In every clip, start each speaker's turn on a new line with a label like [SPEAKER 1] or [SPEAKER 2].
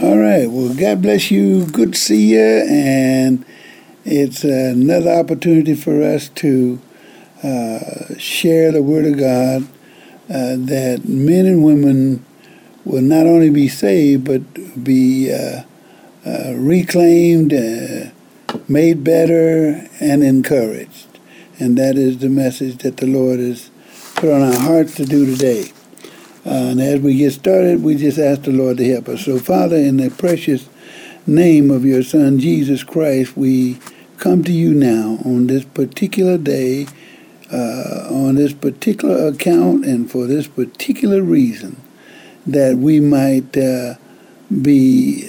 [SPEAKER 1] All right. Well, God bless you. Good to see you. And it's another opportunity for us to share the Word of God, that men and women will not only be saved, but be reclaimed, made better, and encouraged. And that is the message that the Lord has put on our hearts to do today. And as we get started, we just ask the Lord to help us. So, Father, in the precious name of your Son, Jesus Christ, we come to you now on this particular day, on this particular account, and for this particular reason, that we might be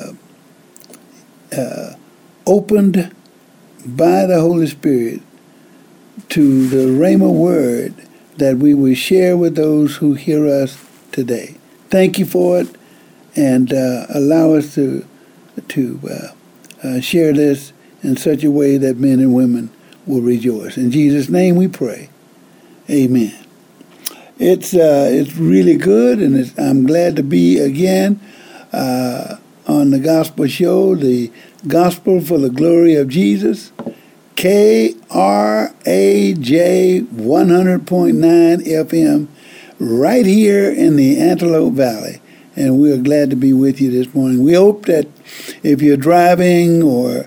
[SPEAKER 1] opened by the Holy Spirit to the Rhema word that we will share with those who hear us today. Thank you for it, and allow us to share this in such a way that men and women will rejoice. In Jesus' name we pray. Amen. It's really good, and I'm glad to be again on the Gospel Show, the Gospel for the Glory of Jesus, KRAJ 100.9 FM, right here in the Antelope Valley. And we're glad to be with you this morning. We hope that if you're driving or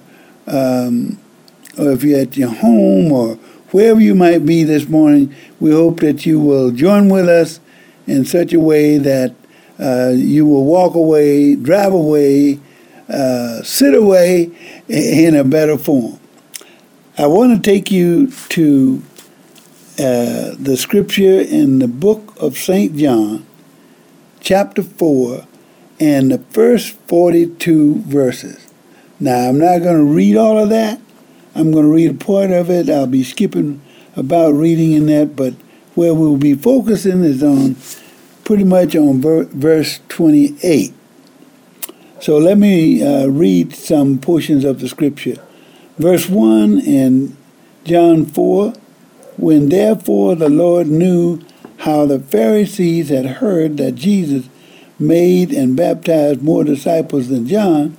[SPEAKER 1] if you're at your home or wherever you might be this morning, we hope that you will join with us in such a way that you will walk away, drive away, sit away in a better form. I want to take you to the scripture in the book of St. John, chapter 4, and the first 42 verses. Now, I'm not going to read all of that. I'm going to read a part of it. I'll be skipping about reading in that, but where we'll be focusing is on pretty much on verse 28. So let me read some portions of the scripture. Verse 1 in John 4, when therefore the Lord knew how the Pharisees had heard that Jesus made and baptized more disciples than John,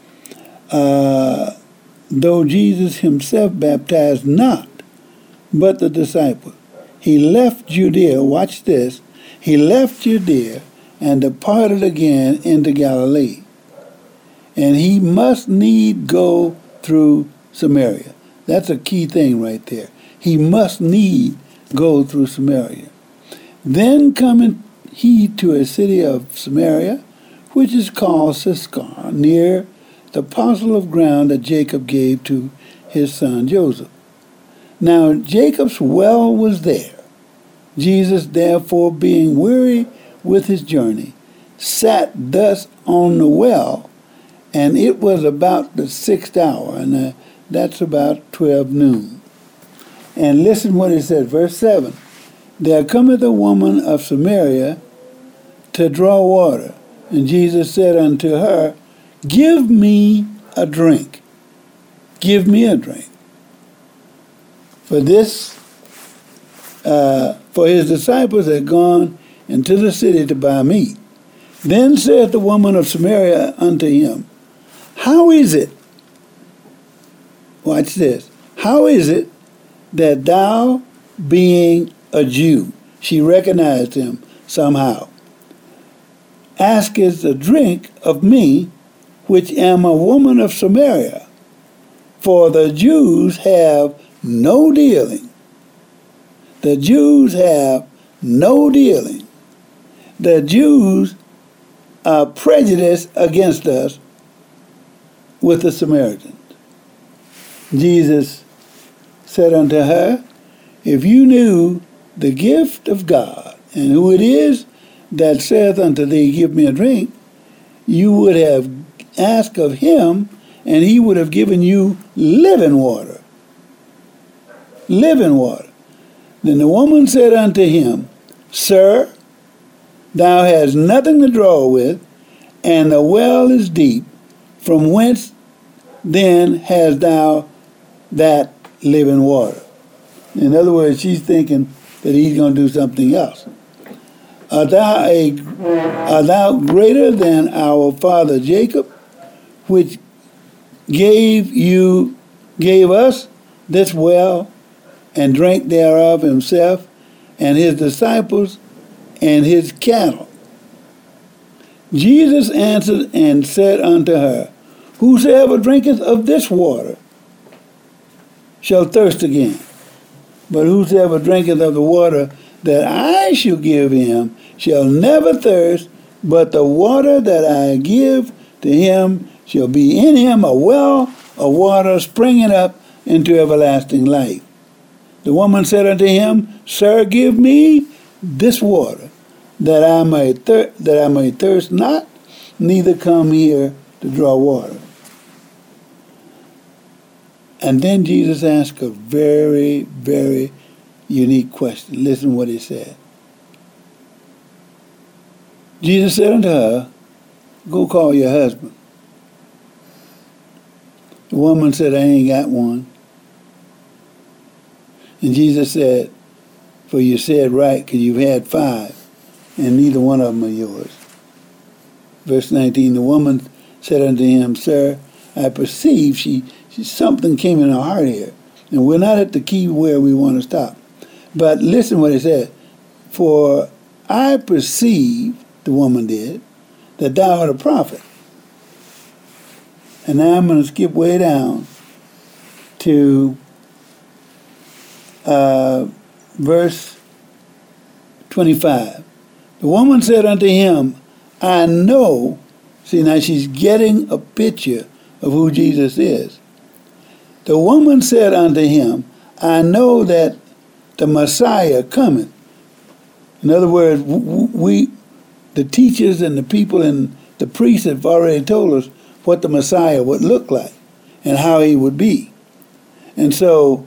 [SPEAKER 1] though Jesus himself baptized not, but the disciples, he left Judea, watch this, he left Judea and departed again into Galilee. And he must need go through Samaria. That's a key thing right there. He must need go through Samaria. Then cometh he to a city of Samaria, which is called Sychar, near the parcel of ground that Jacob gave to his son Joseph. Now Jacob's well was there. Jesus, therefore, being weary with his journey, sat thus on the well, and it was about the 6th hour, and that's about 12 noon. And listen what it says, verse 7. There cometh a woman of Samaria to draw water. And Jesus said unto her, Give me a drink. Give me a drink. For his disciples had gone into the city to buy meat. Then said the woman of Samaria unto him, How is it, watch this, how is it that thou, being a Jew, she recognized him somehow, askest a drink of me, which am a woman of Samaria? For the Jews have no dealing. The Jews have no dealing. The Jews are prejudiced against us with the Samaritans. Jesus said unto her, If you knew the gift of God, and who it is that saith unto thee, Give me a drink, you would have asked of him, and he would have given you living water. Living water. Then the woman said unto him, Sir, thou hast nothing to draw with, and the well is deep. From whence then hast thou that living water? In other words, she's thinking that he's going to do something else. Art thou greater than our father Jacob, which gave us this well, and drank thereof himself, and his disciples, and his cattle? Jesus answered and said unto her, Whosoever drinketh of this water shall thirst again. But whosoever drinketh of the water that I shall give him shall never thirst, but the water that I give to him shall be in him a well of water springing up into everlasting life. The woman said unto him, Sir, give me this water, that I may thirst not, neither come here to draw water. And then Jesus asked a very, very unique question. Listen what he said. Jesus said unto her, Go call your husband. The woman said, I ain't got one. And Jesus said, For you said right, because you've had 5, and neither one of them are yours. Verse 19, the woman said unto him, Sir, I perceive something came in her heart here. And we're not at the key where we want to stop. But listen what he said. For I perceive, the woman did, that thou art a prophet. And now I'm going to skip way down to verse 25. The woman said unto him, I know. See, now she's getting a picture of who Jesus is. The woman said unto him, I know that the Messiah cometh. In other words, the teachers and the people and the priests have already told us what the Messiah would look like and how he would be. And so,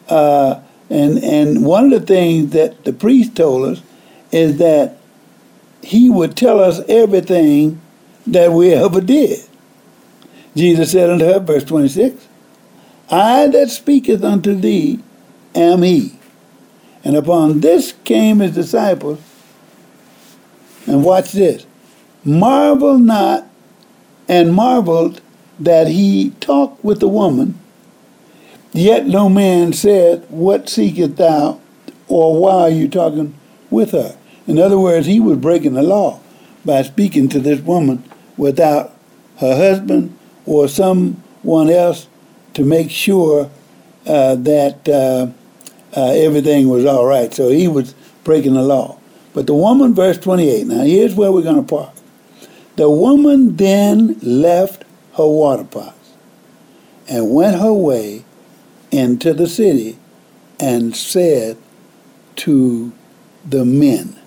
[SPEAKER 1] and one of the things that the priest told us is that he would tell us everything that we ever did. Jesus said unto her, verse 26, I that speaketh unto thee am he. And upon this came his disciples, and watch this, marvel not, and marveled that he talked with the woman, yet no man said, What seekest thou, or why are you talking with her? In other words, he was breaking the law by speaking to this woman without her husband or someone else to make sure that everything was all right. So he was breaking the law. But the woman, verse 28, now here's where we're going to park. The woman then left her water pots and went her way into the city and said to the men,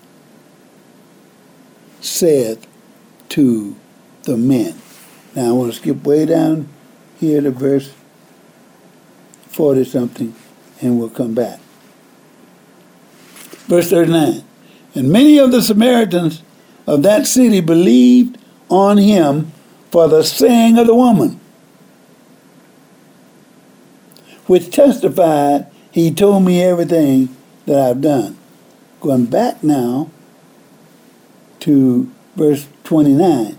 [SPEAKER 1] Now I want to skip way down here to verse 40-something, and we'll come back. Verse 39, and many of the Samaritans of that city believed on him for the saying of the woman, which testified, he told me everything that I've done. Going back now to verse 29.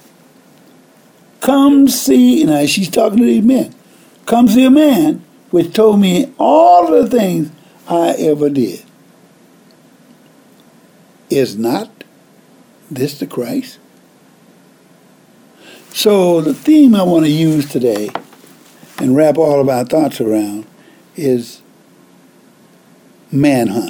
[SPEAKER 1] Come see, now she's talking to these men. Come see a man which told me all the things I ever did. Is not this the Christ? So the theme I want to use today and wrap all of our thoughts around is manhunt.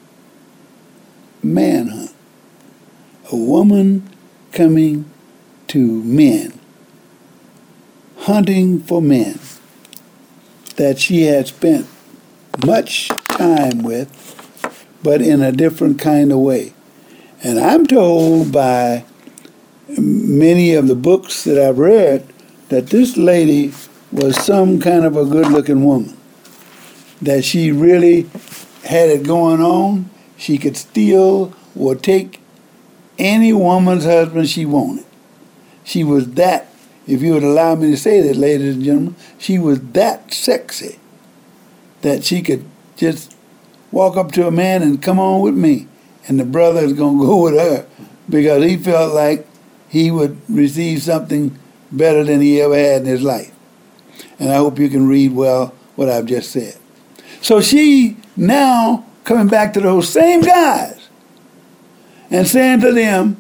[SPEAKER 1] Manhunt. A woman coming to men, hunting for men that she had spent much time with, but in a different kind of way. And I'm told by many of the books that I've read that this lady was some kind of a good-looking woman, that she really had it going on. She could steal or take any woman's husband she wanted. She was that, if you would allow me to say that, ladies and gentlemen, she was that sexy that she could just walk up to a man and come on with me, and the brother is going to go with her because he felt like he would receive something better than he ever had in his life. And I hope you can read well what I've just said. So she now coming back to those same guys and saying to them,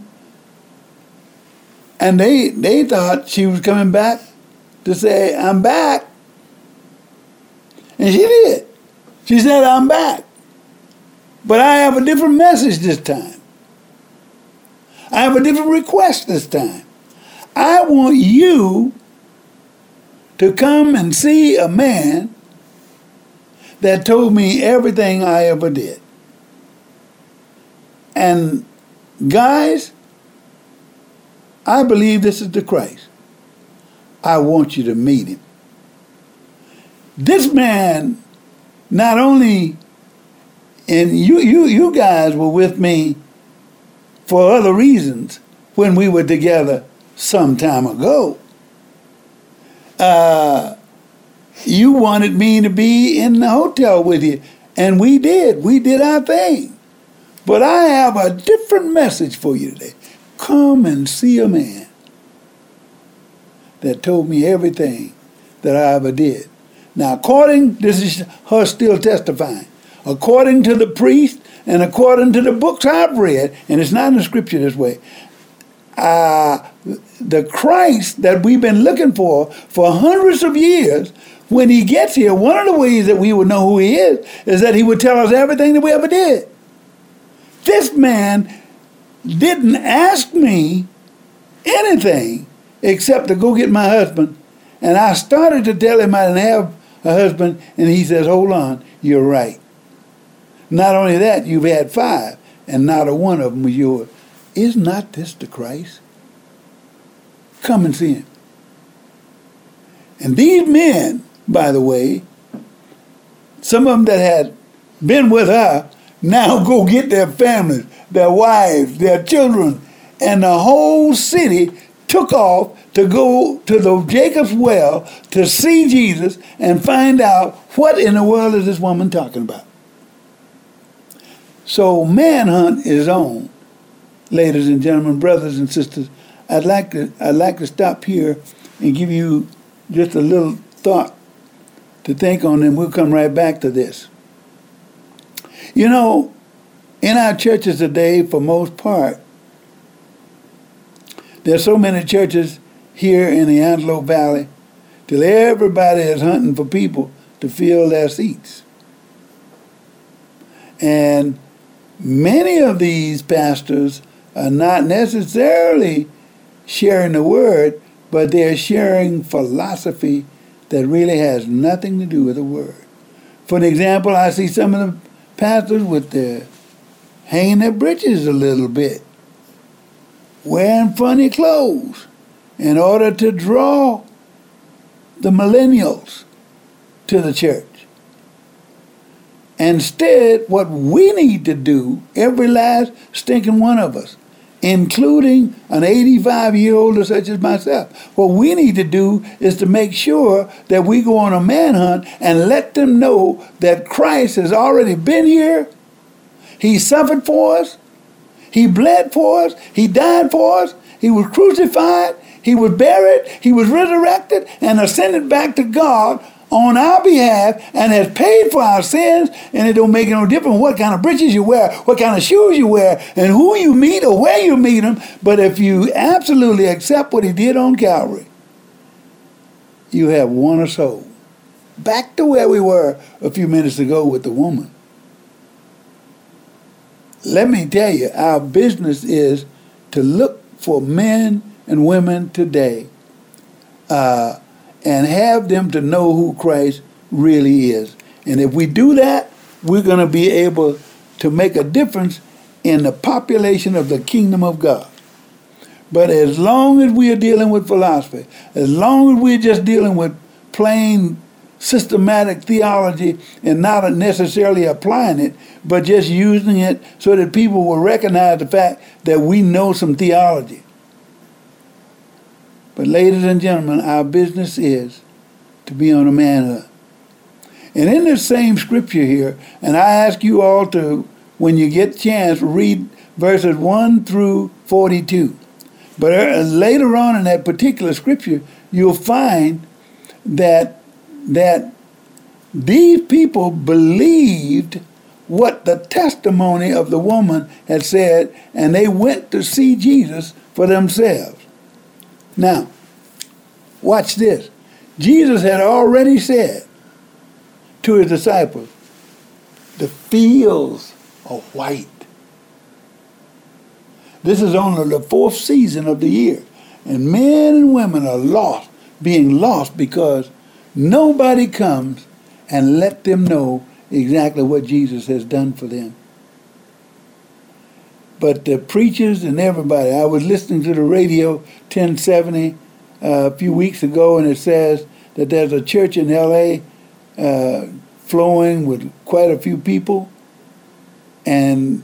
[SPEAKER 1] and they thought she was coming back to say, I'm back. And she did. She said, I'm back. But I have a different message this time. I have a different request this time. I want you to come and see a man that told me everything I ever did. And guys, I believe this is the Christ. I want you to meet him. This man, not only, and you guys were with me for other reasons when we were together some time ago. You wanted me to be in the hotel with you, and we did. We did our thing. But I have a different message for you today. Come and see a man that told me everything that I ever did. Now, this is her still testifying, according to the priest and according to the books I've read, and it's not in the scripture this way, the Christ that we've been looking for hundreds of years, when he gets here, one of the ways that we would know who he is that he would tell us everything that we ever did. This man didn't ask me anything except to go get my husband. And I started to tell him I didn't have a husband, and he says, hold on, you're right. Not only that, you've had 5, and not a one of them was yours. Is not this the Christ? Come and see him. And these men, by the way, some of them that had been with her, now go get their families, their wives, their children, and the whole city took off to go to the Jacob's Well to see Jesus and find out what in the world is this woman talking about. So manhunt is on, ladies and gentlemen, brothers and sisters. I'd like to stop here and give you just a little thought to think on, and we'll come right back to this. You know, in our churches today, for most part, there's so many churches here in the Antelope Valley till everybody is hunting for people to fill their seats. And many of these pastors are not necessarily sharing the word, but they're sharing philosophy that really has nothing to do with the word. For an example, I see some of the pastors with their hanging their britches a little bit, wearing funny clothes in order to draw the millennials to the church. Instead, what we need to do, every last stinking one of us, including an 85-year-old such as myself, what we need to do is to make sure that we go on a manhunt and let them know that Christ has already been here. He suffered for us. He bled for us. He died for us. He was crucified. He was buried. He was resurrected and ascended back to God on our behalf and has paid for our sins, and it don't make no difference what kind of breeches you wear, what kind of shoes you wear, and who you meet or where you meet him. But if you absolutely accept what he did on Calvary, you have won a soul. Back to where we were a few minutes ago with the woman. Let me tell you, our business is to look for men and women today and have them to know who Christ really is. And if we do that, we're going to be able to make a difference in the population of the kingdom of God. But as long as we are dealing with philosophy, as long as we're just dealing with plain systematic theology and not necessarily applying it, but just using it so that people will recognize the fact that we know some theology. But ladies and gentlemen, our business is to be on a manhunt. And in this same scripture here, and I ask you all to when you get a chance, read verses 1 through 42. But later on in that particular scripture, you'll find that these people believed what the testimony of the woman had said, and they went to see Jesus for themselves. Now, watch this. Jesus had already said to his disciples, the fields are white. This is only the 4th season of the year, and men and women are lost, being lost because nobody comes and let them know exactly what Jesus has done for them. But the preachers and everybody, I was listening to the radio 1070 a few weeks ago, and it says that there's a church in L.A. Flowing with quite a few people, and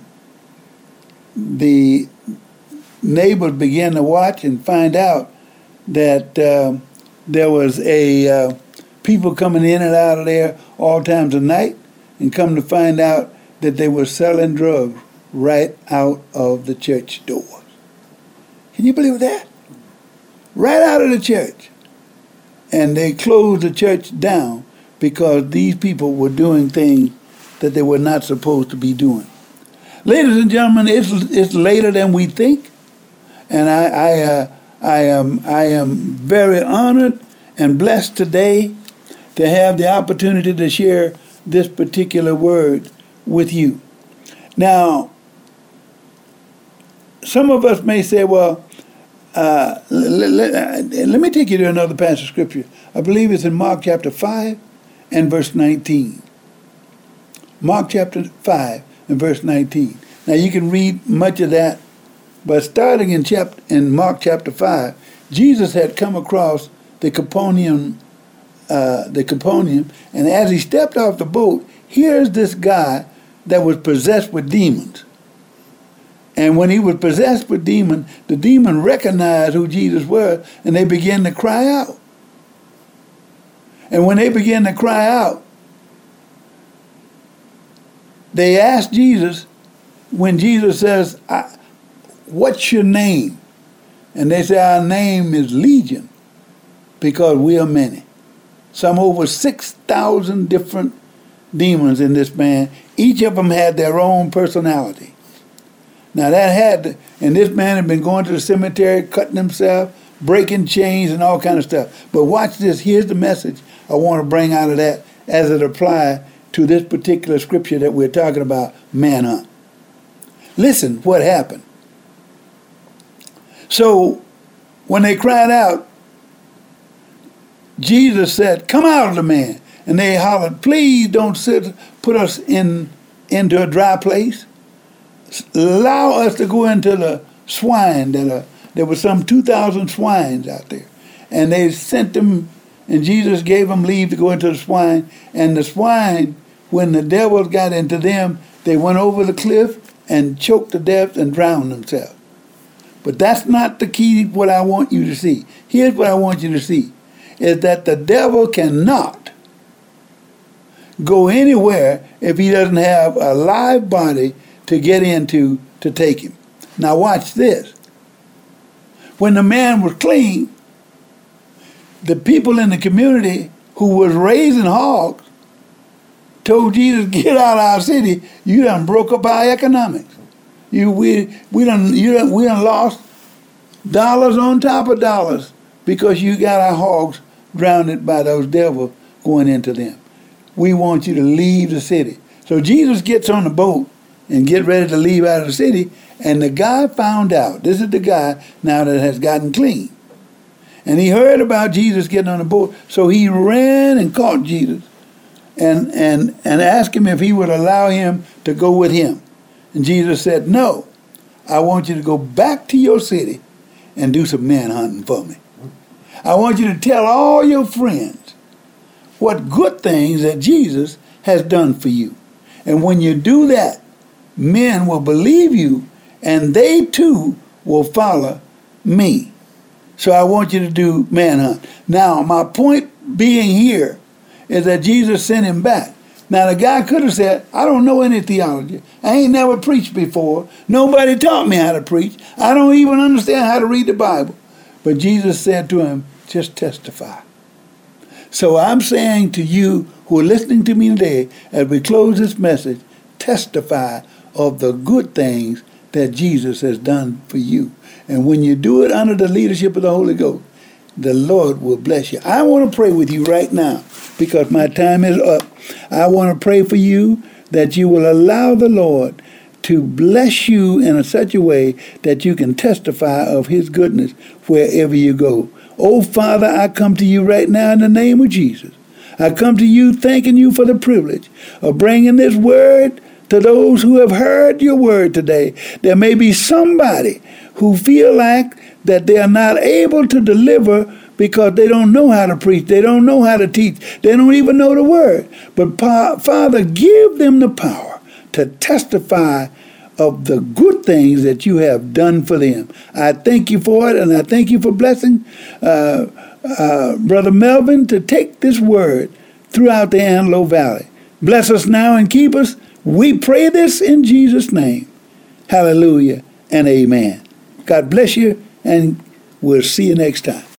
[SPEAKER 1] the neighbors began to watch and find out that there was people coming in and out of there all times of night, and come to find out that they were selling drugs right out of the church doors. Can you believe that? Right out of the church. And they closed the church down because these people were doing things that they were not supposed to be doing. Ladies and gentlemen, it's later than we think, and I am very honored and blessed today to have the opportunity to share this particular word with you. Now, some of us may say, well, let me take you to another passage of scripture. I believe it's in Mark chapter 5 and verse 19. Mark chapter 5 and verse 19. Now you can read much of that, but starting in Mark chapter 5, Jesus had come across the Capernaum, and as he stepped off the boat, here's this guy that was possessed with demons. And when he was possessed with demons, the demon recognized who Jesus was, and they began to cry out. And when they began to cry out, they asked Jesus, when Jesus says, what's your name? And they say, our name is Legion, because we are many. Some over 6,000 different demons in this man. Each of them had their own personality. Now and this man had been going to the cemetery, cutting himself, breaking chains and all kind of stuff. But watch this, here's the message I want to bring out of that as it applies to this particular scripture that we're talking about, manhunt. Listen what happened. So when they cried out, Jesus said, come out of the man. And they hollered, please don't put us into a dry place. Allow us to go into the swine. There were some 2,000 swines out there. And they sent them, and Jesus gave them leave to go into the swine. And the swine, when the devils got into them, they went over the cliff and choked to death and drowned themselves. But that's not the key, what I want you to see. Here's what I want you to see, is that the devil cannot go anywhere if he doesn't have a live body to get into to take him. Now watch this. When the man was clean, the people in the community who was raising hogs told Jesus, get out of our city. You done broke up our economics. We done lost dollars on top of dollars because you got our hogs drowned by those devils going into them. We want you to leave the city. So Jesus gets on the boat and get ready to leave out of the city, and the guy found out. This is the guy now that has gotten clean. And he heard about Jesus getting on the boat, so he ran and caught Jesus and asked him if he would allow him to go with him. And Jesus said, no, I want you to go back to your city and do some manhunting for me. I want you to tell all your friends what good things that Jesus has done for you. And when you do that, men will believe you, and they too will follow me. So I want you to do manhunt. Now, my point being here is that Jesus sent him back. Now, the guy could have said, I don't know any theology. I ain't never preached before. Nobody taught me how to preach. I don't even understand how to read the Bible. But Jesus said to him, just testify. So I'm saying to you who are listening to me today, as we close this message, testify of the good things that Jesus has done for you. And when you do it under the leadership of the Holy Ghost, the Lord will bless you. I want to pray with you right now because my time is up. I want to pray for you that you will allow the Lord to bless you in such a way that you can testify of his goodness wherever you go. Oh, Father, I come to you right now in the name of Jesus. I come to you thanking you for the privilege of bringing this word to those who have heard your word today. There may be somebody who feel like that they are not able to deliver because they don't know how to preach. They don't know how to teach. They don't even know the word. But Father, give them the power to testify of the good things that you have done for them. I thank you for it, and I thank you for blessing Brother Melvin to take this word throughout the Antelope Valley. Bless us now and keep us. We pray this in Jesus' name. Hallelujah and amen. God bless you, and we'll see you next time.